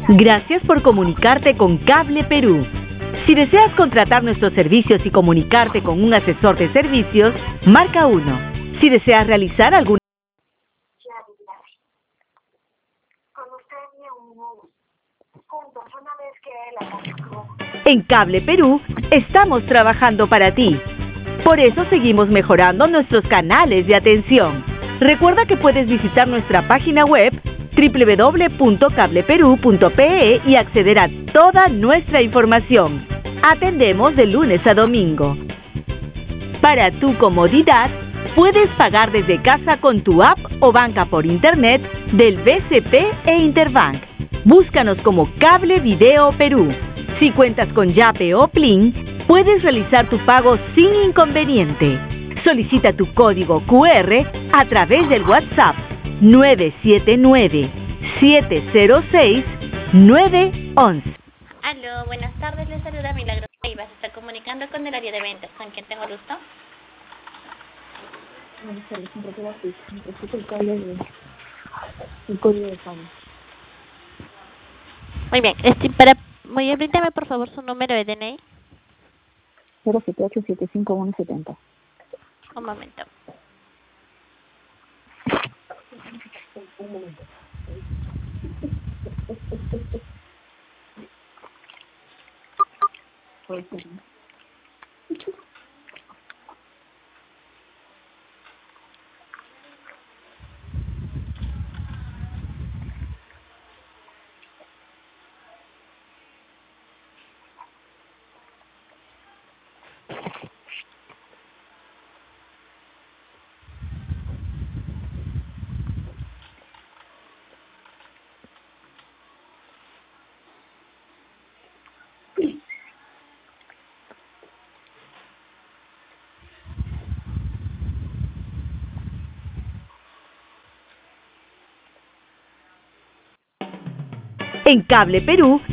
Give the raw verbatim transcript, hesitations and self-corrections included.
Gracias por comunicarte con Cable Perú. Si deseas contratar nuestros servicios y comunicarte con un asesor de servicios, marca uno. Si deseas realizar alguna... En Cable Perú, estamos trabajando para ti. Por eso seguimos mejorando nuestros canales de atención. Recuerda que puedes visitar nuestra página web doble u doble u doble u punto cable perú punto pe e y acceder a toda nuestra información. Atendemos de lunes a domingo. Para tu comodidad, puedes pagar desde casa con tu app o banca por internet del B C P e Interbank. Búscanos como Cable Video Perú. Si cuentas con Yape o Plin, puedes realizar tu pago sin inconveniente. Solicita tu código cu erre a través del WhatsApp nueve siete nueve, siete cero seis, nueve uno uno. Aló, buenas tardes, les saluda Milagros Rivas. Se está comunicando con el área de ventas. ¿Con quién tengo gusto? Buenas tardes, necesito el cable de el código de pago. Muy bien, este, para, muy bien, bríndame por favor su número de D N I. cero siete ocho siete cinco uno siete cero. Un momento. Un momento. Pues, En Cable Perú,